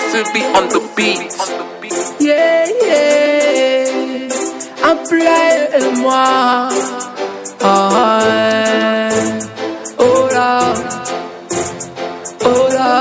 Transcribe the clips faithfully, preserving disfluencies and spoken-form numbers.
Sylvie on the beat. Yeah, yeah. Emploie-moi. Oh, yeah. Oh là. Oh là.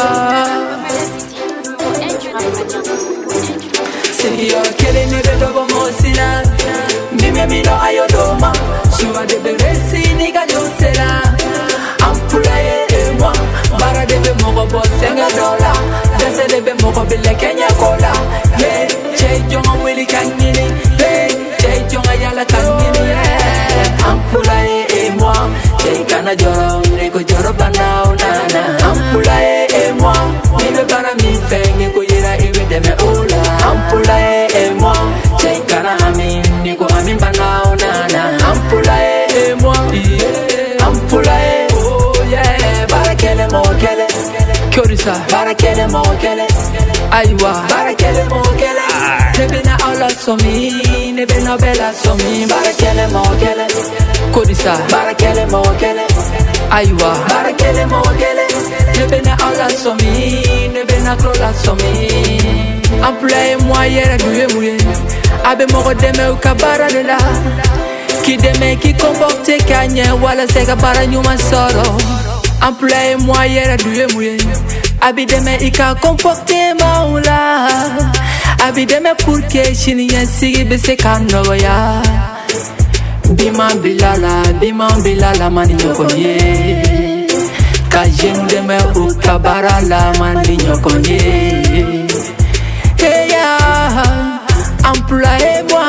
Seigneur, quel est le double mot sina? Mimi mino ayodoma. Suba de bébé sinika josela. Emploie-moi. Bara de bébé moko boss senga dola. Dese de bébé moko bile Kenya kola. Yeah, Jay Jonga Willy Kangini. Hey, Jay Jonga Yala Kangini. Emploie-moi. Jay Kana Joro, Neko Joro Banao Nana. Emploie-moi. Mino bara mi fengi kuyira iwi deme ula. Emploie-moi. Jay Kana Amin, Neko Amin Banao Nana. Emploie-moi. Emploie. Oh yeah. Barakele mo kele. Kyorisa. Barakele mo kele. Aywa. Barakele mo kele. Nebena Allah somi, nebena bella somi. Barakele mo kele. Kodisa. Barakele mo kele. Aywa. Barakele mo kele. Nebena Allah somi, nebena klola somi. Emploie-moi yere douye mouye. Abe moko deme ou kabara de la. Ki deme ki comporte kanye wala se kabara nyuma soro. Emploie-moi yere douye mouye. Abi deme ika comporte maula. Abi deme pour que chini sigi bese kanogo ya. Bima bilala, bima bilala mani nyokonye. Kajem deme u kabara la mani nyokonye. Hey ya, emploie-moi.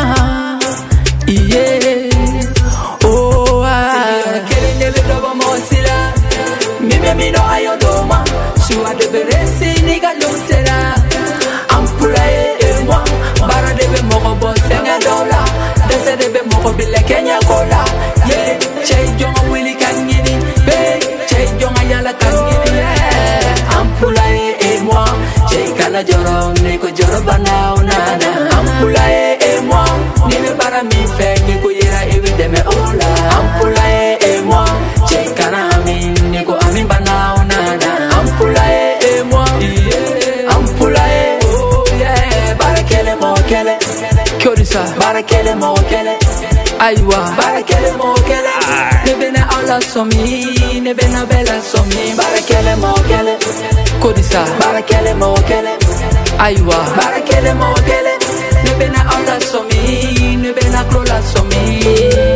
Yeah, oh ah. Kele nebe dobo mosila. Mimi mino ayodoma. Shua de beresi niga losera. Emploie-moi. Bara debe moko boss senga dola. Dese debe moko bile Kenya kola. Yeah, Jay Jonga Willy Kangini. Hey, Jay Jonga Yala Kangini. Yeah, emploie-moi. Jay Kana Joro, Neko Joro Banao Nana. Emploie-moi. Nime bara mi fengi kuyira iwi deme ola. Emploie-moi. Jay Kana Amin, Neko Amin Banao Nana. Emploie-moi. Yeah, emploie. Oh yeah. Barakele mo kele. Kyorisa. Barakele mo kele. Aywa. Barakele mo kele. Nebena Allah somi, nebena bella somi. Barakele mo kele. Kodisa. Barakele mo kele. Aywa. Barakele mo kele. Nebena Allah somi, nebena klola somi.